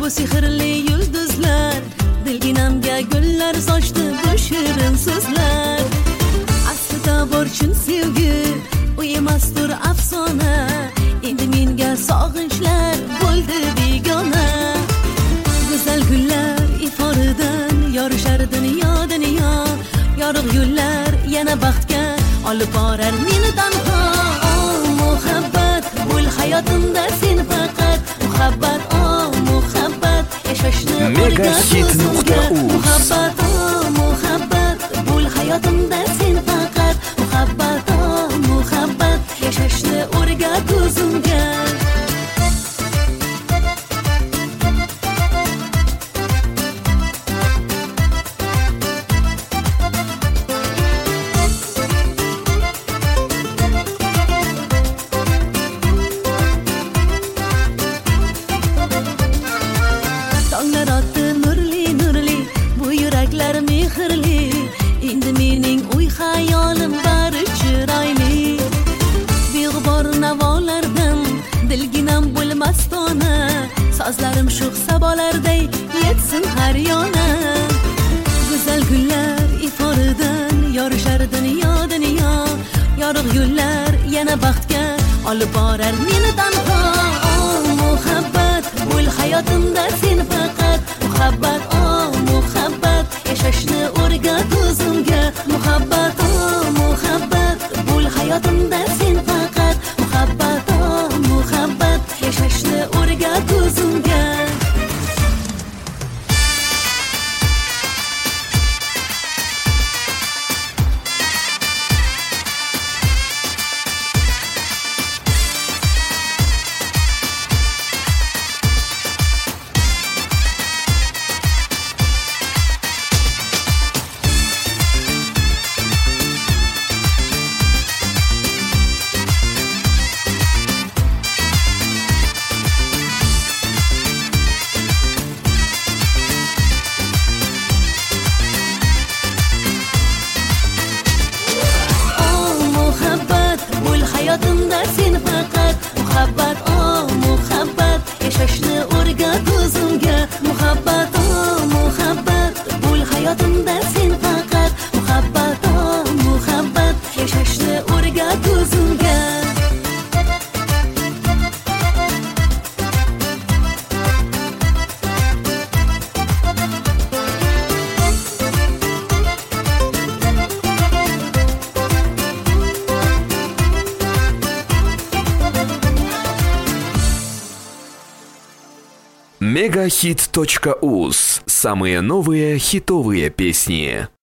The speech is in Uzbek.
Bu sehrli yulduzlar dilginamga gullar sochdi, bu shirin so'zlar. Aslida bor chin sevgi, u emasdir afsona. Endi menga sog'inchlar bo'ldi begona. Go'zal gullar iforidan yorishar dunyo. Yorug' yo'llar yana baxtga olib borar meni tanho. Muhabbat bo'l hayotimda sen faqat. Muhabbat, muhabbat yashashni Megahit.uz. Muhabbat, muhabbat bo'l hayotimda sen faqat. Muhabbat, muhabbat yashashni o'rgat o'zimga. Tonglar otdi nurli, bu yuraklar mehrli. Endi mening uy xayolim bari chiroyli. Beg'ubor navolardan dilginam bo'lmasdona. Sozlarim sho'x sabolarday yetsin har yona. Go'zal gullar iforidan yorishar dunyo. Yorug' yo'llar yana baxtga olib borar meni tanho. Muhabbat bo'l hayotimda sen faqat. Muhabbat, muhabbat yashashni o'rgat o'zimga. Muhabbat, muhabbat bo'l hayotimda sen faqat. Muhabbat, muhabbat yashashni o'rgat o'zimga. Hayotimda sen faqat. Muhabbat, muhabbat yashashni o'rgat o'zimga. Muhabbat, muhabbat bo'l hayotimda sen faqat. Muhabbat, muhabbat yashashni o'rgat o'zimga. Megahit.uz. Самые новые хитовые песни.